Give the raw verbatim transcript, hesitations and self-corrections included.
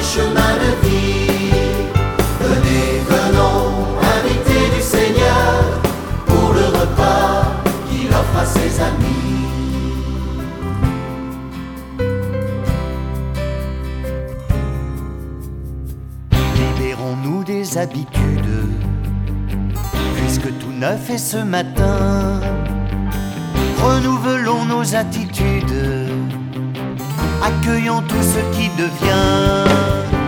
les chemins de vie. Venez, venons, invités du Seigneur, pour le repas qu'il offre à ses amis. Libérons-nous des habitudes, puisque tout neuf est ce matin. Renouvelons nos attitudes, accueillons tout ce qui devient.